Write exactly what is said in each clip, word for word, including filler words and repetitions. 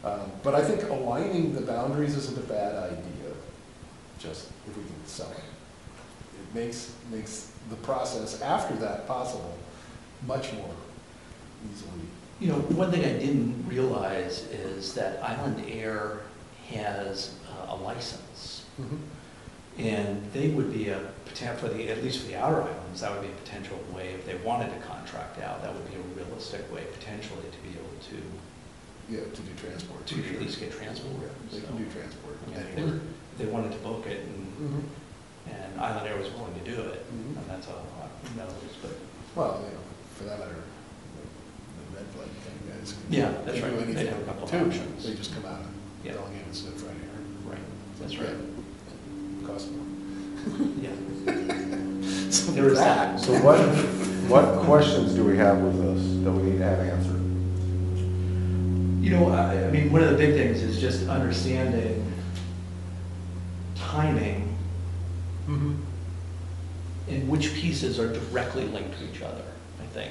Um, But I think aligning the boundaries isn't a bad idea, just if we can sell it. It makes, makes the process after that possible much more easily. You know, one thing I didn't realize is that Island Air has uh, a license. Mhm. And they would be a, poten- for the, at least for the outer islands, that would be a potential way, if they wanted to contract out, that would be a realistic way potentially to be able to, Yeah, to do transport. to at least get transport. Yeah, they So, can do transport. I mean, if they were, if they wanted to book it and, Mhm. and Island Air was willing to do it, Mhm. and that's all, who knows, but. Well, you know, for that matter, the red flag thing, guys. can- Yeah, that's can right. do They anything have a couple of too. options. They just come out and Yeah. delegate instead of Friday or. Right, that's right. Cost more. Yeah. So There is that. So what, what questions do we have with this that we need to have answered? You know, I, I mean, one of the big things is just understanding timing Mhm. and which pieces are directly linked to each other, I think.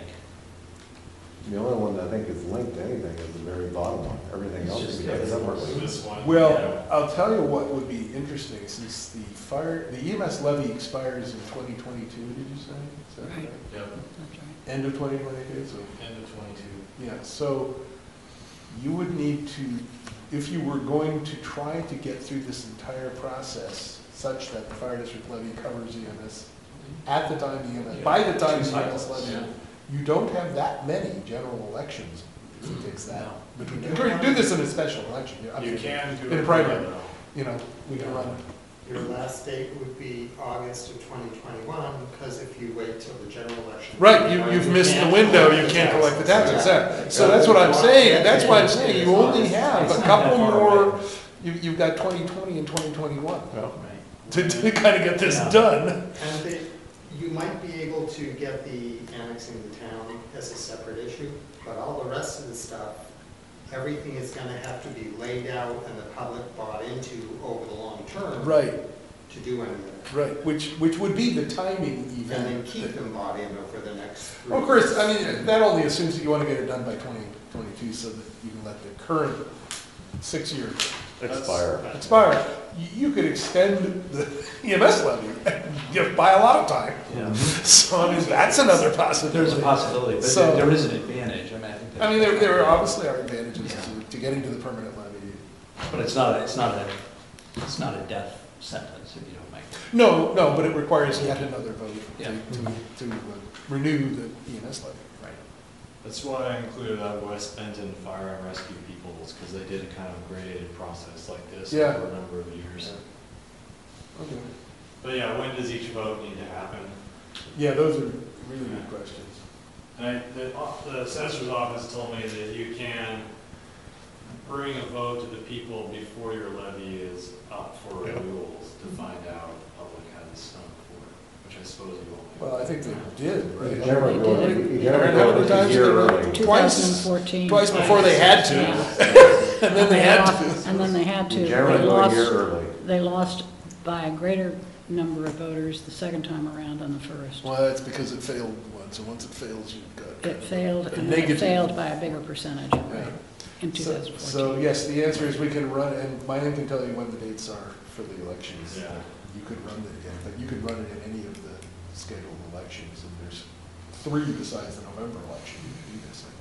The only one that I think is linked to anything is the very bottom one. Everything It's else just can be done everything. separately. This one. Well, I'll tell you what would be interesting, since the fire, the E M S levy expires in twenty twenty-two, did you say? Is that Right. right? Yep, That's right. End of twenty twenty-two, so, end of twenty-two. yeah, so you would need to, if you were going to try to get through this entire process such that the fire district levy covers E M S, at the time E M S, by the time Two the E M S cycles, levy, yeah. you don't have that many general elections, if it takes that. No. Between, you can do this in a special election. yeah, You absolutely. can do In it. a primary, you know, we can run. Your last date would be August of twenty twenty-one, because if you wait till the general election. Right, you, you've missed the window, you can't collect the taxes, yeah. So that's what I'm saying, that's why I'm saying, you only have a couple more, you, you've got twenty twenty and twenty twenty-one Right. to, to kind of get this Yeah. done. And the, you might be able to get the annexing the town as a separate issue, but all the rest of the stuff, everything is gonna have to be laid out and the public bought into over the long term. Right, To do any of it. right, which, which would be the timing And then event. keep them bought in over the next three. Well, of course, I mean, that only assumes that you want to get it done by twenty twenty-two so that you can let the current six-year Expire. expire. You, you could extend the E M S levy and by a lot of time. Yeah. So, I mean, that's another possibility. There's a possibility, but So- there there is an advantage, I mean, I think. that- I mean, there, there obviously are advantages Yeah. to, to getting to the permanent levy. But it's not, a- it's not a, it's not a death sentence if you don't make it. No, no, but it requires yet another vote Yeah. to, to, to uh, renew the E M S levy. Right. That's why I included that West Benton Fire and Rescue Peoples, because they did a kind of gradated process like this Yeah. over a number of years. Okay. But yeah, when does each vote need to happen? Yeah, those are really good questions. And I, the, the assessor's office told me that you can bring a vote to the people before your levy is up for renewals to find out if the public has stomach for it, which I suppose you will. Well, I think they did, You right? generally go, They did. you How generally many go a times year did they early. vote? two Twice. thousand fourteen. Twice before they had to. Yeah. And then they had to. lost- And then they had to. You generally They go a year lost, early. they lost by a greater number of voters the second time around than the first. Well, that's because it failed once, and once it fails, you've got. It failed, a and then it negative- failed by a bigger percentage, right, in two So- thousand So, fourteen. yes, the answer is we can run, and Mylene can tell you when the dates are for the elections. Yeah. You could run it again, but you could run it in any of the scheduled elections, and there's three besides the November election you can do this in.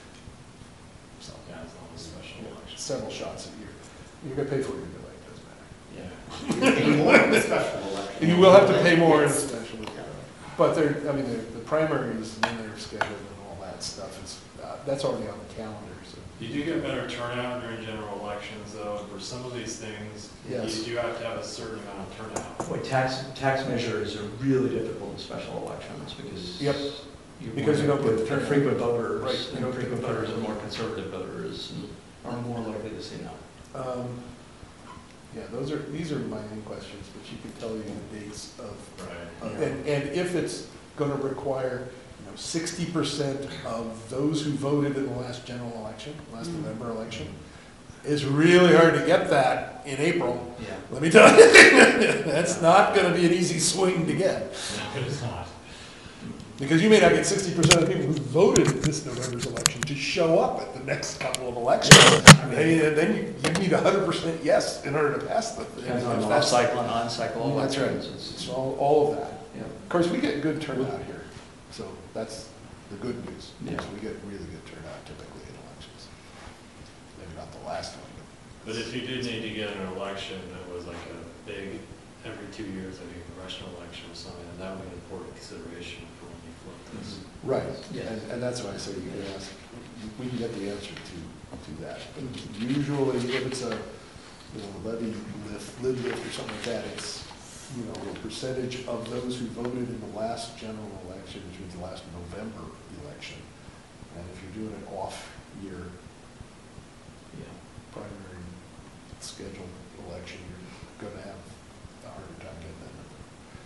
So, Yeah, it's not a special election. several shots a year. You're gonna pay for it anyway, it doesn't matter. Yeah. You pay more in the special election. You will have to pay more in Yes. special, Yeah. but they're, I mean, they're- the primaries and they're scheduled and all that stuff is, uh, that's already on the calendar, so. You do get better turnout during general elections, though, and for some of these things, Yes. you do have to have a certain amount of turnout. Boy, tax, tax measures are really difficult in special elections because. Yep. you Because you don't get the with turnout. Frequent Right, voters, you don't and get frequent the voters turnout. are more conservative voters and are more likely to say no. Um, Yeah, those are, these are my main questions, but she could tell you the dates of, Right. of- and, and if it's gonna require, you know, sixty percent of those who voted in the last general election, last Mm. November election, it's really hard to get that in April, Yeah. let me tell you. That's not gonna be an easy swing to get. No, it is not. Because you may not get sixty percent of the people who voted in this November's election to show up at the next couple of elections. And then you, you need a hundred percent yes in order to pass the thing. Depends on If that's- off-cycle and on-cycle That's right, elections. It's- it's all, all of that. Yeah. Of course, we get good turnout here, so that's the good news. Yeah. Because we get really good turnout typically in elections. Maybe not the last one, But if you did need to get an election that was like a big, every two years, like a congressional election or something, then that would be an important consideration for when you flip this. right, Yeah. and, and that's why I say you can ask, we can get the answer to, to that. But usually, if it's a, you know, levy lift, lid lift or something like that, it's, you know, a percentage of those who voted in the last general election, which means the last November election. And if you're doing an off year Yeah. primary scheduled election, you're gonna have a harder time getting that number.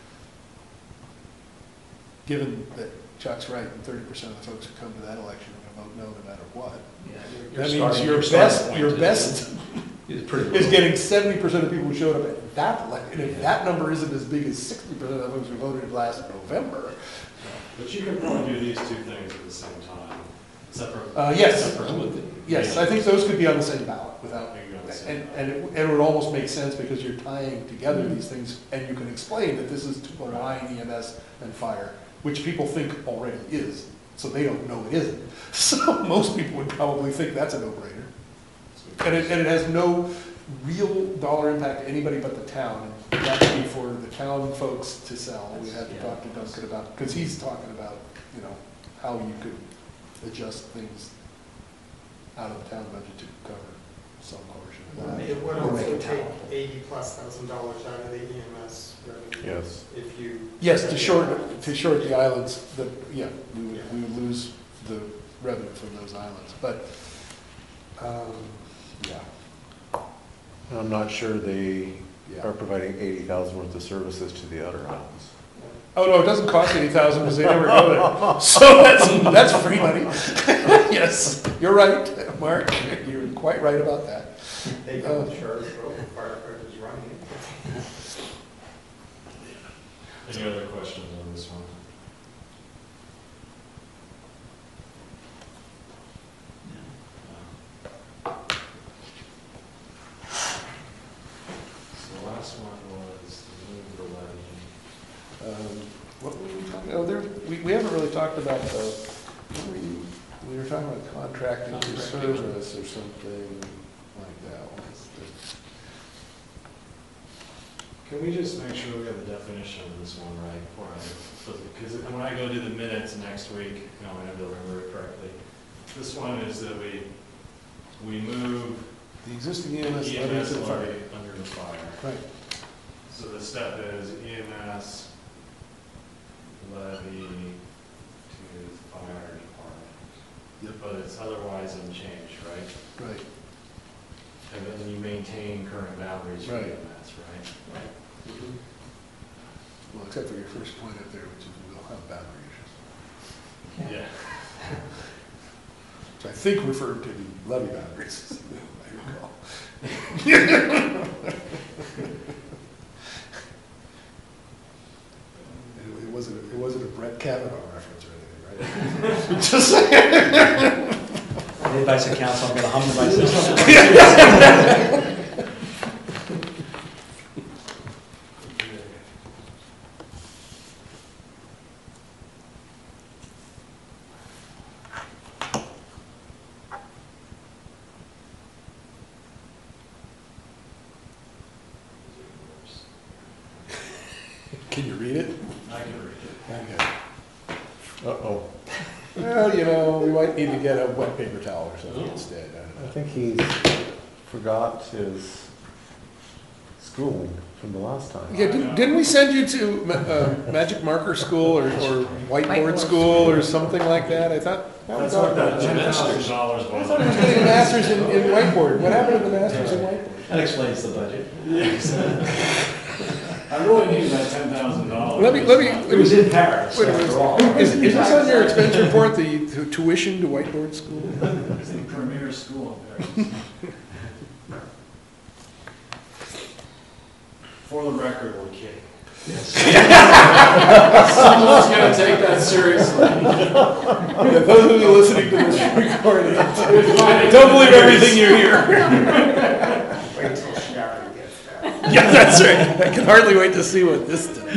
Given that Chuck's right, and thirty percent of the folks who come to that election are gonna vote no no matter what. Yeah, your- That your means starting- your starting best, point your is- best Is pretty. is low. getting seventy percent of people who showed up at that election. And if that number isn't as big as sixty percent of the folks who voted last November, But you can probably do these two things at the same time, separate. Uh, yes. separate. yes, I think those could be on the same ballot without, Maybe on the same and, ballot. and it, and it would almost make sense because you're tying together these things, and you can explain that this is to align E M S and fire, which people think already is, so they don't know it isn't. So most people would probably think that's a no-brainer. And it, and it has no real dollar impact to anybody but the town. And that would be for the town folks to sell. We have to talk to Duncan about, because he's talking about, you know, how you could adjust things out of the town budget to cover some portion of that. It would Or make also it take tolerable. eighty plus thousand dollars out of the E M S revenue. Yes. If you. Yes, to short, to short the islands, the, yeah, we would, we would lose the revenue from those islands, but, um, yeah, I'm not sure they yeah. are providing eighty thousand worth of services to the outer islands. Oh, no, it doesn't cost eighty thousand because they never go there. So that's, that's free money. Yes, you're right, Mark, you're quite right about that. They Uh, go to Charlotte Grove, the firefighters running it. Any other questions on this one? So the last one was the move the levy. Um, What were we talking, oh, there, we, we haven't really talked about the, what were you, we were talking about contracting for Contracting. service or something like that. What was the- Can we just make sure we have the definition of this one right before I, because when I go do the minutes next week, you know, I'm gonna be able to remember it correctly. This one is that we, we move The existing E M S E M levies S and fire. levy under the fire. Right, So the step is E M S levy to the fire department. Yep. But it's otherwise unchanged, right? right. And then you maintain current boundaries for E M Right. S, right? Well, except for your first point up there, which is we'll have boundary issues. Yeah. Which I think referred to the levy boundaries, I recall. It it wasn't, a- it wasn't a Brett Kavanaugh reference or anything, right? Just saying. On the advice of counsel, I'm going to hum to myself. Can you read it? I can read it. Okay. Uh-oh. Well, you know, we might need to get a wet paper towel or something instead. I don't I know. think he forgot his schooling from the last time. Yeah, didn't, didn't we send you to ma- uh, Magic Marker School or, or Whiteboard Whiteboard. School or something like that? I thought. that was all- Ten thousand dollars. I thought he was getting a master's in, in whiteboard. What happened to the master's in whiteboard? That explains the budget. I really need that ten thousand dollars. Let me, let me, It let was me, in Paris, wait a minute. after all. Is, is this on your expense report, the tu- tuition to whiteboard school? It's the premier school in Paris. For the record, we're kidding. Someone's gonna take that seriously. Yeah, those of you listening to this recording, don't believe everything you hear. Wait till Sharon gets that. Yeah, that's right. I can hardly wait to see what this does.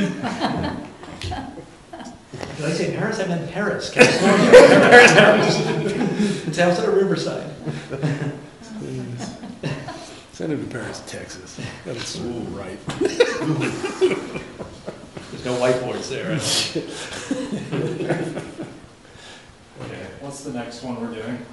Did I say Paris? I meant Paris, California. Paris, Paris. It's outside of Riverside. Send him to Paris, Texas. That's right. There's no whiteboards there. Okay, what's the next one we're doing?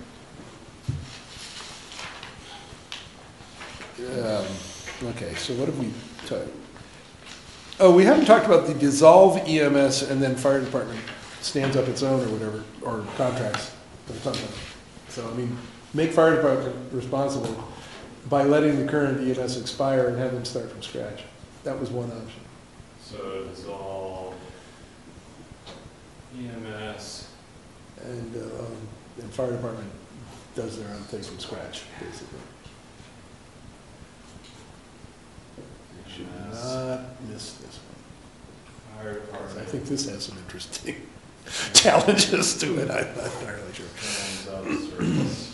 Um, Okay, so what have we, ta- oh, we haven't talked about the dissolve E M S and then fire department stands up its own or whatever, or contracts or something. So, I mean, make fire department responsible by letting the current E M S expire and have them start from scratch. That was one option. So dissolve E M S. And, uh, um, and fire department does their own thing from scratch, basically. Should not miss this one. Fire 'Cause department. I think this has some interesting challenges to it, I'm not entirely sure. Turns out service.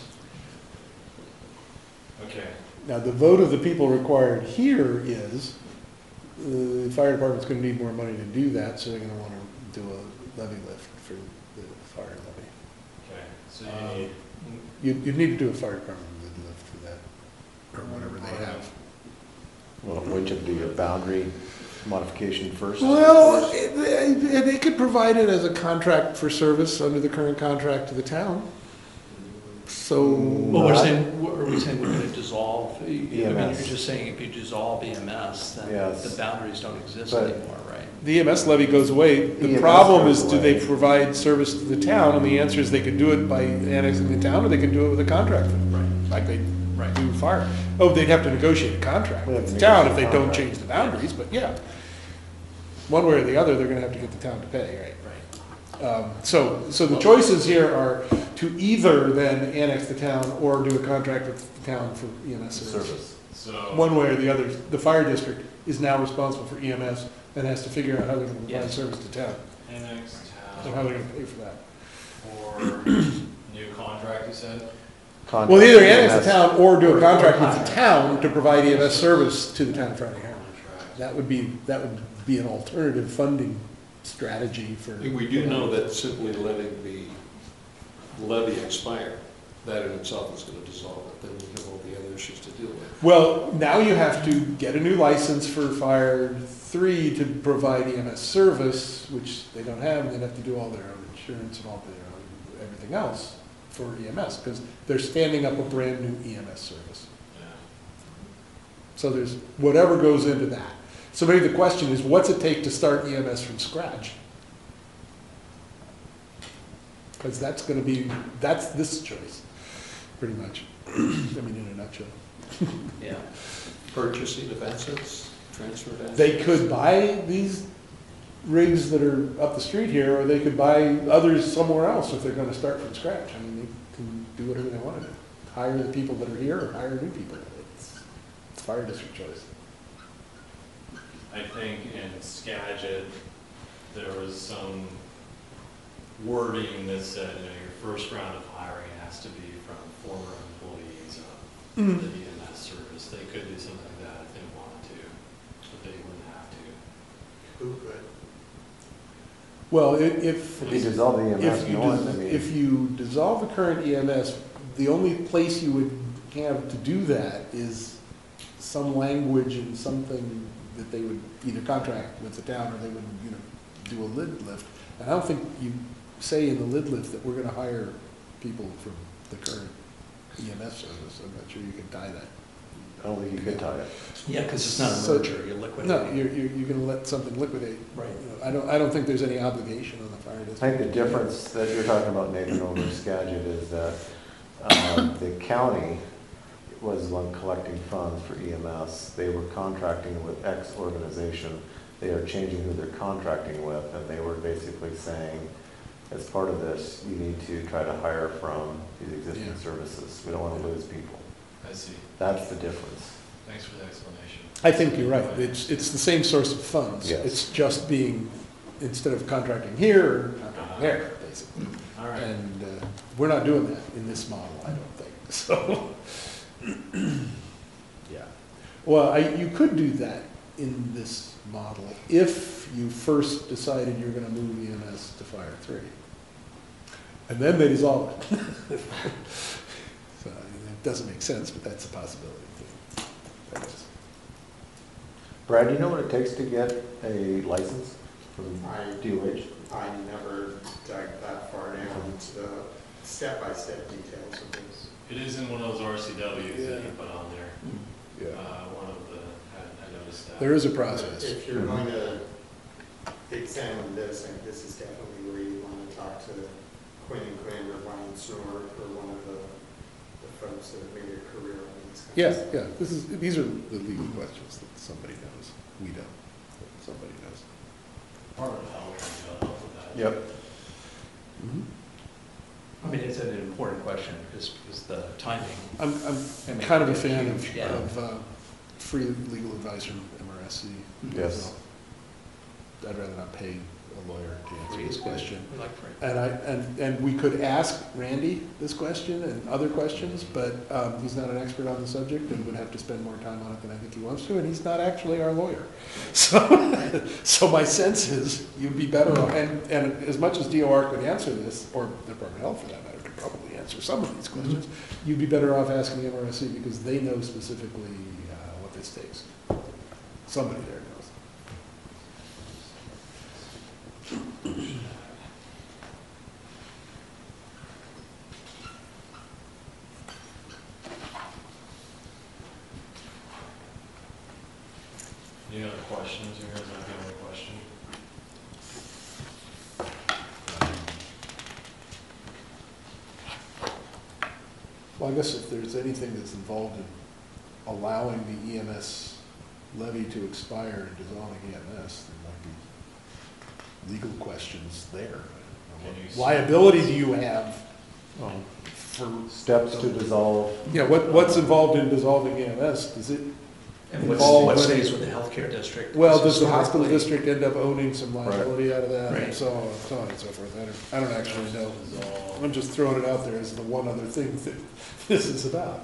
Okay, Now, the vote of the people required here is, uh, the fire department's gonna need more money to do that, so they're gonna wanna do a levy lift for the fire levy. okay, so Um, you need, You, you need to do a fire department levy lift for that, or whatever they have. Well, which would be a boundary modification first? Well, they, they could provide it as a contract for service under the current contract to the town. So. Well, we're saying, what are we saying, we're gonna dissolve, I mean, you're E M S. just saying if you dissolve E M S, then Yes. the boundaries don't exist But- anymore, right? The E M S levy goes away. The E M S problem is, goes do they away. provide service to the town? And the answer is they could do it by annexing the town, or they could do it with a contract, Right. like they Right. do fire. Oh, they'd have to negotiate a contract We'd have with to the town if negotiate they a don't contract. change the boundaries, but yeah. One way or the other, they're gonna have to get the town to pay, right? Right. Um, So, so the choices here are to either then annex the town or do a contract with the town for E M S service. Service. so. One way or the other, the fire district is now responsible for E M S and has to figure out how they're gonna provide Yes. service to town, Annex and how they're town gonna pay for that. for new contract, you said? Contract Well, either E M annex the S. town or do Or- a contract or with the contract. town to provide E M S service to the town of Fronting Hill. Contract. That would be, that would be an alternative funding strategy for. We do know that simply letting the levy expire, that in itself is going to dissolve it, then we have all the other issues to deal with. Well, now you have to get a new license for Fire Three to provide E M S service, which they don't have, and they'd have to do all their own insurance and all their own, everything else for E M S, because they're standing up a brand-new E M S service. Yeah. So there's, whatever goes into that. So maybe the question is, what's it take to start E M S from scratch? Because that's gonna be, that's this choice, pretty much. I mean, in a nutshell. Yeah. Purchasing of assets, transfer of assets. They could buy these rigs that are up the street here, or they could buy others somewhere else if they're gonna start from scratch. I mean, they can do whatever they want to do. Hire the people that are here or hire new people. It's, it's fire district choice. I think in Skagit, there was some wording that said, you know, your first round of hiring has to be from former employees of Mm. the E M S service. They could do something like that if they wanted to, but they wouldn't have to. Who could? Well, i- if, If you dissolve the E M S, if you, no one, I dis- mean, if you dissolve the current E M S, the only place you would have to do that is some language and something that they would either contract with the town or they would, you know, do a lid lift. And I don't think you say in the lid lift that we're gonna hire people from the current E M S service. I'm not sure you can tie that. I don't think you could tie it. Yeah, because it's not a So- merger, you're liquidating. No, you're, you're, you're gonna let something liquidate. Right. You know, I don't, I don't think there's any obligation on the fire I district. think the difference that you're talking about, Nathan, over Skagit is that um, the county was the one collecting funds for E M S. They were contracting with X organization. They are changing who they're contracting with, and they were basically saying, as part of this, you need to try to hire from these existing Yeah. services. We don't want to lose people. I see. That's the difference. Thanks for the explanation. I think you're right. It's, it's the same source of funds. Yes. It's just being, instead of contracting here, contracting there, basically. All right. And uh, we're not doing that in this model, I don't think, so. Yeah. Well, I, you could do that in this model if you first decided you're gonna move E M S to Fire three. And then they dissolve it. So, it doesn't make sense, but that's a possibility. I guess. Brad, do you know what it takes to get a license from I- D O H? I never dug that far down into the step-by-step details of this. It is in one of those R C Ws that Yeah. you put on there. Yeah. Uh, one of the, I I noticed that. There is a But process. if you're Mhm. going to examine this, I think this is definitely where you want to talk to Quinn and Quinn or Brian Snor or one of the, the folks that have made a career on these kinds Yeah, of stuff. yeah, this is, these are the legal questions that somebody knows. We don't, but somebody knows. Part of how we're trying to help with that. Yep. I mean, it's an important question, because, because the timing. I'm, I I'm mean, kind of a it's fan of, huge, yeah. of uh, free legal advice from M R S C. Yes. So I'd rather not pay a lawyer to answer Free this is good. question. We like free. And I, and, and we could ask Randy this question and other questions, but um, he's not an expert on the subject and would have to spend more time on it than I think he wants to, and he's not actually our lawyer. So, so my sense is you'd be better off, and, and as much as D O R could answer this, or the Department of Health for that matter, could probably answer some of these questions, you'd be better off asking M R S C because they know specifically uh, what this takes. Somebody there knows. Any other questions, or is that the only question? Well, I guess if there's anything that's involved in allowing the E M S levy to expire and dissolving E M S, there might be legal questions there. I don't know Can you what see- liability do you have for? Steps to dissolve. Yeah, what, what's involved in dissolving E M S? Does it, And what's, All what but- stays with the healthcare district? well, does the hospital Historically- district end up owning some liability out of that? And Right. so on, so on and so forth. I don't, I don't actually know. Dissolve. I'm just throwing it out there as the one other thing that this is about.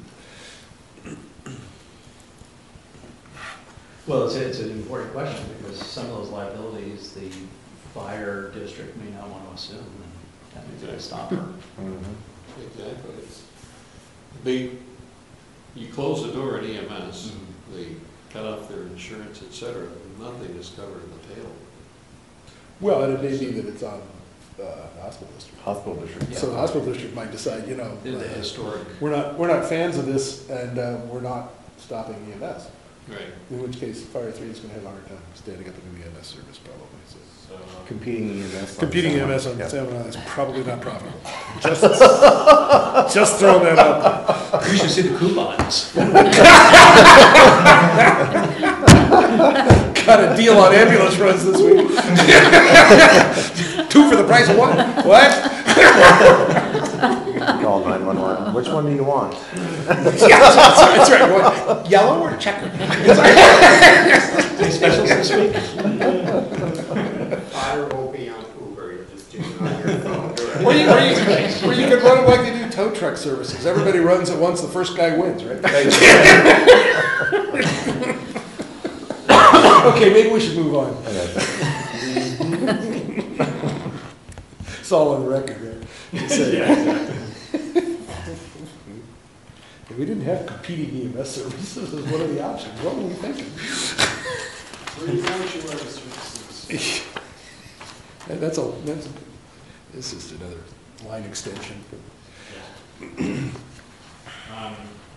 Well, it's, it's an important question, because some of those liabilities, the fire district may not want to assume, and that may be a stopper. Mhm. Exactly. It's- They, you close the door at E M S, they cut off their insurance, et cetera, nothing is covered in the tail. Well, and it may be that it's on uh, the hospital district. Hospital district. So the hospital district might decide, you know, The the uh, historic, we're not, we're not fans of this, and uh, we're not stopping E M S. Right. In which case, Fire Three is gonna have a hard time standing up a new E M S service probably. So So, Competing E M S. on competing E M S San on Juan. San Juan is probably not profitable. Just, just throwing that out there. you should see the coupons. Got a deal on ambulance runs this week. Two for the price of one. What? Call nine one one. Which one do you want? Yeah, that's right. What, yellow or checker? Any specials this week? Fire will be on Uber, you just do it on your phone directly. Or you, or you, or you could run it like they do tow truck services. Everybody runs at once, the first guy wins, right? Okay, maybe we should move on. It's all on the record, right? Just saying. If we didn't have competing E M S services as one of the options, what were we thinking? free sanctuary services. And that's a, that's, this is another line extension. Um,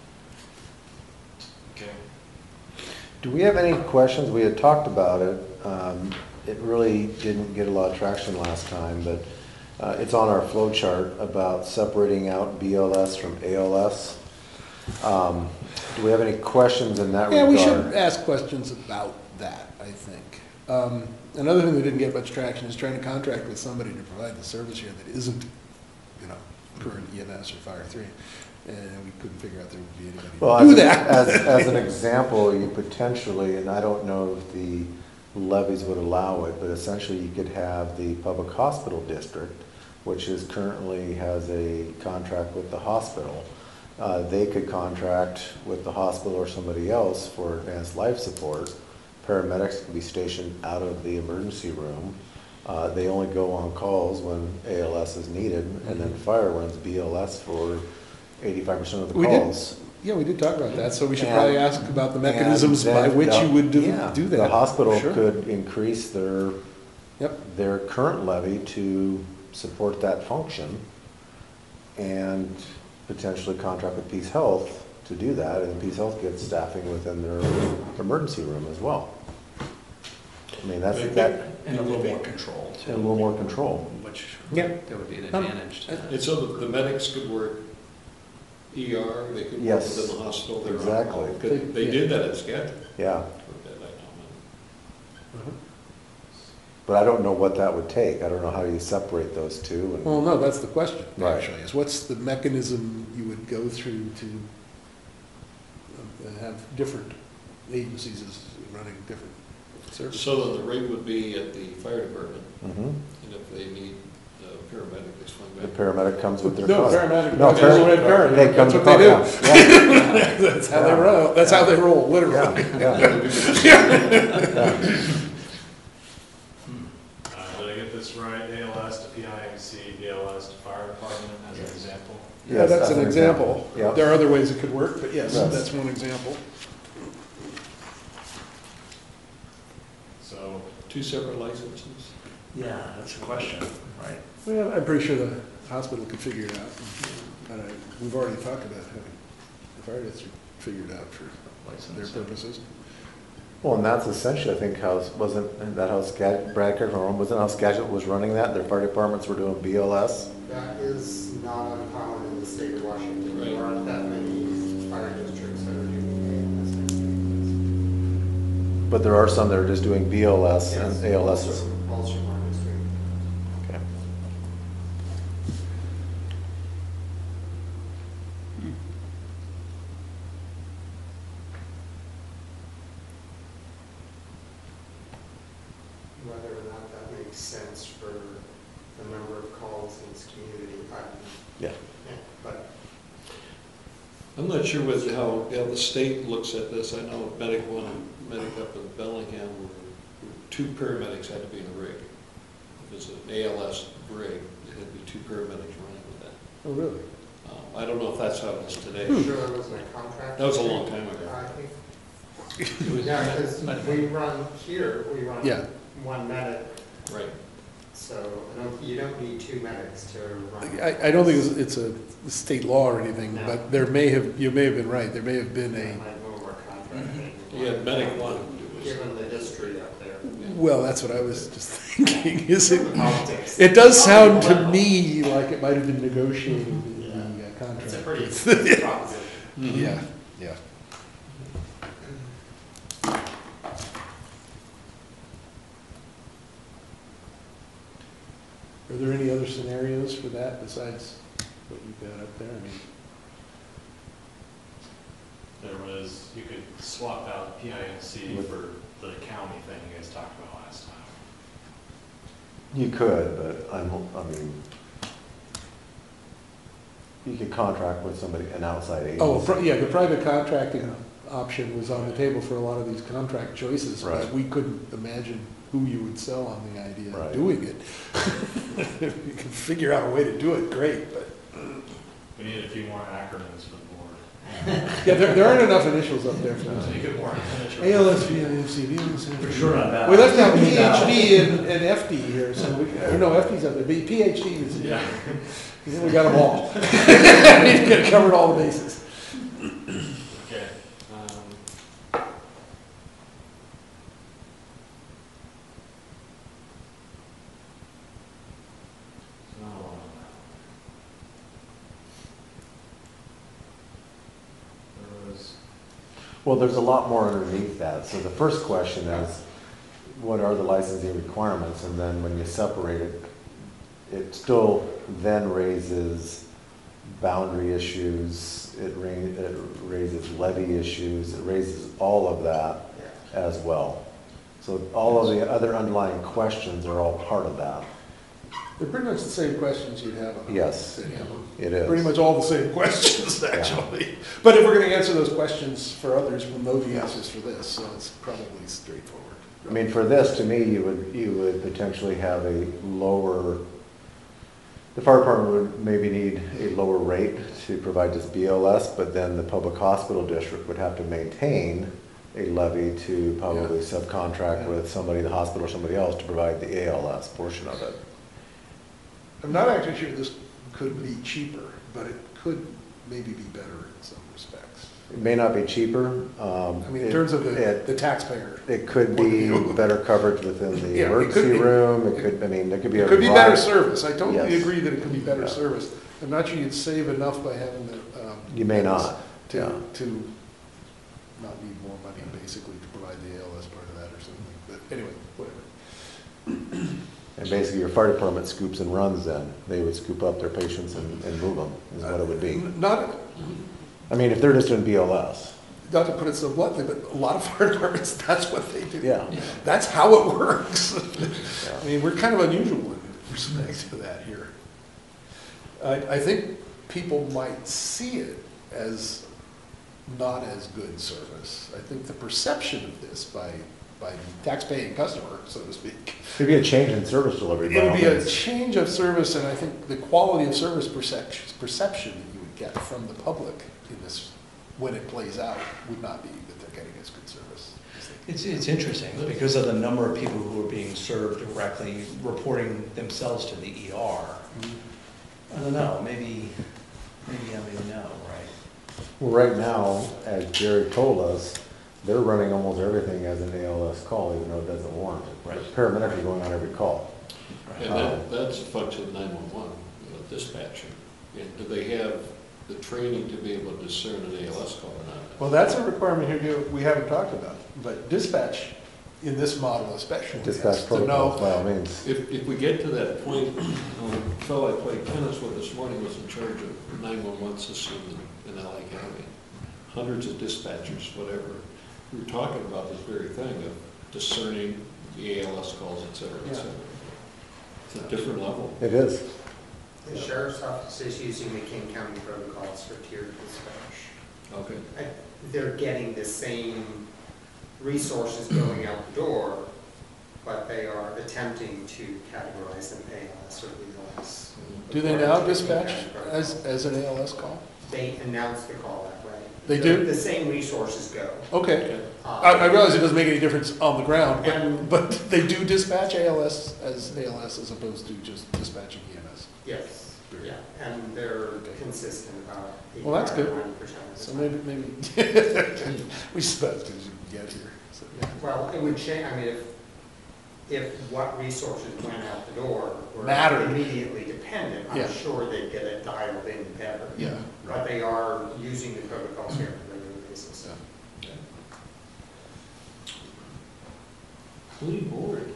Okay. Do we have any questions? We had talked about it. Um, It really didn't get a lot of traction last time, but uh, it's on our flow chart about separating out B L S from A L S. Um, Do we have any questions in that Yeah, regard? we should ask questions about that, I think. Um, Another thing that didn't get much traction is trying to contract with somebody to provide the service here that isn't, you know, current E M S or Fire three. and we couldn't figure out there would be anybody Well, to do as, that. as, as an example, you potentially, and I don't know if the levies would allow it, but essentially you could have the public hospital district, which is currently has a contract with the hospital. Uh, they could contract with the hospital or somebody else for advanced life support. Paramedics could be stationed out of the emergency room. Uh, they only go on calls when A L S is needed, and then fire runs B L S for eighty-five percent of the We did. calls. Yeah, we did talk about that, so we should And- probably ask about the mechanisms And by then which the- you would do, yeah, do that. The hospital Sure. could increase their, Yep, their current levy to support that function and potentially contract with Peace Health to do that, and Peace Health gets staffing within their emergency room as well. I mean, that's, that, And a little more control and too. a little more control. Which, Yeah. there would be an Um, advantage to that. And so the- the medics could work E R, they could work Yes, within the hospital. they're on exactly. call. Could- They did that at Skagit. Yeah, for that, I know. Uh-huh. but I don't know what that would take. I don't know how you separate those two. well, And no, that's the question, Right. actually, is what's the mechanism you would go through to uh, have different agencies as running different services? So then the rate would be at the fire department, Mhm. and if they need a paramedic, they swing The back. paramedic comes with their No, car. paramedic, No, no, red paramedic, paramedic, they come that's to what they call, do. yeah, yeah. That's how they roll, that's how they roll, literally. Yeah, yeah. Uh, did I get this right? A L S to P I M C, B L S to fire department as an example? Yeah, Yes, that's as an example. Yeah. There are other ways it could work, but yes, Yes. that's one example. So, Two separate licenses? Yeah, that's a question, right? Well, I'm pretty sure the hospital could figure it out. And I- we've already talked about having the fire district figured out for their purposes. Well, and that's essentially, I think, how, wasn't that how Skagit, Brad, correct me if I'm wrong, wasn't how Skagit was running that? Their fire departments were doing B L S? That is not uncommon in the state of Washington. Right. There aren't that many fire districts that are doing A But there are some that are just doing B L L S S. and A L S. Also, also one is doing. Okay. Whether or not that makes sense for the number of calls in this community, I, Yeah. yeah, but I'm not sure with how, how the state looks at this. I know medic one, medic up in Bellingham, where two paramedics had to be in a rig. If it's an A L S rig, it had to be two paramedics running with that. Oh, really? Um, I don't know if that's how it is today. I'm sure it was a contract. That was a long time ago. I think. Yeah, because we run here, we run Yeah. one medic, Right. so I don't, you don't need two medics to run. I, I don't think it's, it's a state law or anything, No. but there may have, you may have been right. There may have been That a, might go over contracting. You had medic one. it was- Given the history up there. well, that's what I was just thinking, is it? Politics. It does sound to me like it might have been negotiated in the uh, contract. It's a pretty with- proposition. Mhm. Yeah, yeah. Are there any other scenarios for that besides what you've got up there? I mean, there was, you could swap out P I M C for the county thing you guys talked about last time. You could, but I'm, I mean, you could contract with somebody, an outside agency. Oh, pri- yeah, the private contracting option was on the table for a lot of these contract choices, but Right. we couldn't imagine who you would sell on the idea of Right. doing it. If you could figure out a way to do it, great, but, We need a few more acronyms for the board. yeah, there, there aren't enough initials up there for So this. you could more. A L S, V I M C, V I M C. For sure on that. We left out P H D and, and F D here, so we, or no, F D's up there, but P H D is, Yeah. we got them all. We covered all the bases. Okay. um, no, There was, Well, there's a lot more underneath that. So the first question is, what are the licensing requirements? And then when you separate it, it still then raises boundary issues, it ra- it raises levy issues, it raises all of that as well. So all of the other underlying questions are all part of that. They're pretty much the same questions you'd have on. Yes, any of them. it is. Pretty much all the same questions, actually. But if we're gonna answer those questions for others, we'll know the answers for this, so it's probably straightforward. I mean, for this, to me, you would, you would potentially have a lower, the fire department would maybe need a lower rate to provide this B L S, but then the public hospital district would have to maintain a levy to probably Yeah. subcontract Yeah. with somebody in the hospital or somebody else to provide the A L S portion of it. I'm not actually sure this could be cheaper, but it could maybe be better in some respects. It may not be cheaper. um, I mean, in it- terms of the, It, the taxpayer. it could be better coverage within the Yeah, it could emergency be. room, it could, I mean, there could be a It could be better variety- service, I totally Yes. agree that it could be better Yeah. service. I'm not sure you'd save enough by having the. um, You may not, To, yeah. to not need more money, basically, to provide the A L S part of that or something, but anyway, whatever. And basically, your fire department scoops and runs then. They would scoop up their patients and, and move them, is what it would be. Not, I mean, if they're just doing B L S. not to put it so bluntly, but a lot of fire departments, that's what they do. Yeah. That's how it works. Yeah. I mean, we're kind of unusual in respect to that here. I, I think people might see it as not as good service. I think the perception of this by, by the tax-paying customer, so to speak, It'd be a change in service delivery. by it would all be a means. change of service, and I think the quality of service perception, perception that you would get from the public in this, when it plays out, would not be that they're getting as good service. as they- It's, it's interesting because of the number of people who are being served directly, reporting themselves to the E R. I don't know, maybe, maybe I would know, right? Well, right now, as Jerry told us, they're running almost everything as an A L S call, even though it doesn't warrant it. Right. Paramedics are going on every call. And that, that's a function of nine-one-one, you know, dispatching. And do they have the training to be able to discern an A L S call or not? Well, that's a requirement here too, we haven't talked about, but dispatch, in this model especially, has Dispatch to protocols, by know. all means. If, if we get to that point, um, a fellow I played tennis with this morning was in charge of nine-one-one system in, in L A County. Hundreds of dispatchers, whatever. We were talking about this very thing of discerning the A L S calls, et cetera, et Yeah. cetera. It's a different level. It is. The sheriff's office is using the King County protocols for tiered dispatch. Okay. I- They're getting the same resources going out the door, but they are attempting to categorize them A L S or B L S. Do they according now to the King dispatch County as, protocols. as an A L S call? They announce the call that way. They The- do? The same resources go. Okay, Uh, I, I realize it doesn't make any difference on the ground, And- but, but they do dispatch A L S as A L S as opposed to just dispatching E M S. Yes, yeah, and they're Okay. consistent about Well, that's good. ninety percent of the So time. maybe, maybe, we spent as you can get here, so, yeah. Well, it would change, I mean, if, if what resources went out the door were Mattered. immediately dependent, Yeah. I'm sure they'd get it dialed in better. Yeah, But right. they are using the protocols here on a regular basis. Yeah. Clean board.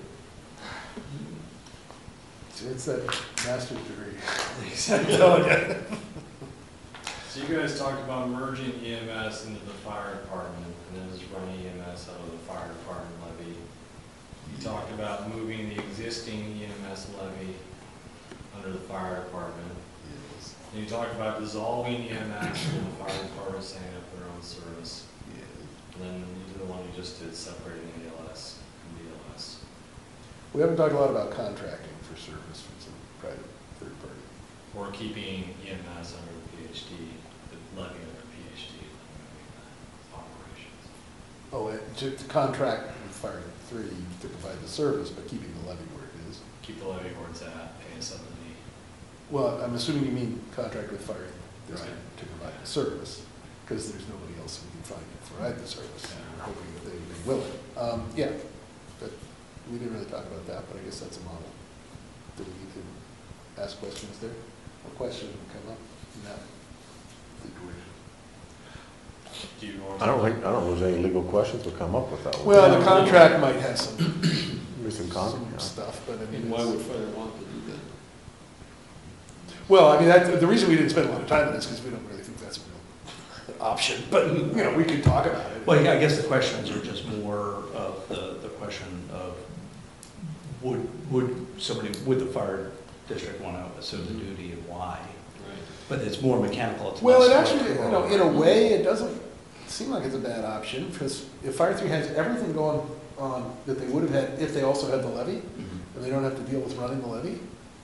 It's that master's degree. Exactly. I'm telling you. So you guys talked about merging E M S into the fire department and then just running E M S out of the fire department levy. You talked about moving the existing E M S levy under the fire department. And you talked about dissolving E M S and the fire department setting up their own service. And then you did the one you just did, separating A L S and B L S. We haven't talked a lot about contracting for service from some private third party. Or keeping E M S under the P H D, the levy under P H D operations. Oh, and to, to contract with Fire Three to provide the service, but keeping the levy where it is. Keep the levy where it's at, pay us up in the, Well, I'm assuming you mean contract with Fire Three Right. to provide the service, because there's nobody else we can find to provide the service. And we're hoping that they would be willing. Um, yeah, but we didn't really talk about that, but I guess that's a model. Do we need to ask questions there? What question would come up in that situation? do you want? I don't think, I don't know if there's any legal questions will come up with that. one. Well, the contract might have some, Maybe some con- some yeah. stuff, but I mean. And why it's- would fire want to do that? Well, I mean, that, the reason we didn't spend a lot of time on this is because we don't really think that's a real option, but, you know, we could talk about it. Well, yeah, I guess the questions are just more of the, the question of, would, would somebody, would the fire district want to assume the duty and why? Right. But it's more mechanical, it's Well, it less actually, you know, in a way, it doesn't seem like it's a bad option, because if Fire Three has everything going on that they would have had if they also had the levy, Mhm. and they don't have to deal with running the levy,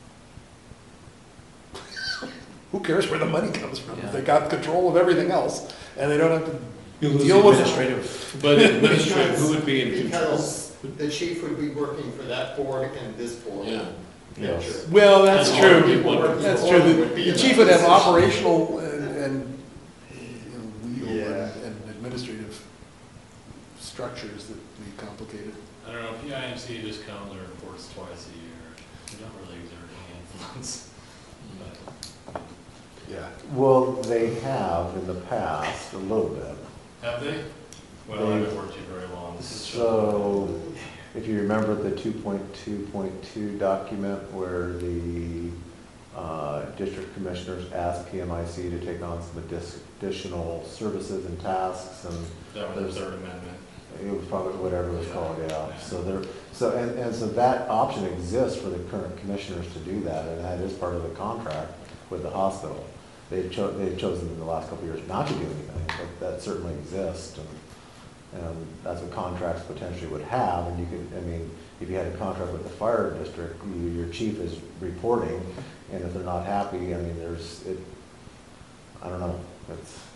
who cares where the money comes from? Yeah. If they got control of everything else, and they don't have to You lose deal the with administrative. But administrative, who would be in control? Because the chief would be working for that board and this board. Yeah. Yes. Well, that's And all the true, people working that's for true. it The would be the in chief that would have position. operational and, and, you know, legal Yeah. and and administrative structures that be complicated. I don't know, P I M C just comes and reports twice a year. We don't really exert any influence. But Yeah. Well, they have in the past, a little bit. have they? Well, I haven't worked here very long. So, if you remember the two point two point two document where the uh, district commissioners asked P M I C to take on some addi- additional services and tasks, and That was there's- the third amendment. it was probably whatever it was called, yeah. So there, so, and, and so that option exists for the current commissioners to do that, and that is part of the contract with the hospital. They've cho, they've chosen in the last couple of years not to do anything, but that certainly exists, and, and that's what contracts potentially would have, and you could, I mean, if you had a contract with the fire district, you, your chief is reporting, and if they're not happy, I mean, there's, it, I don't know, it's,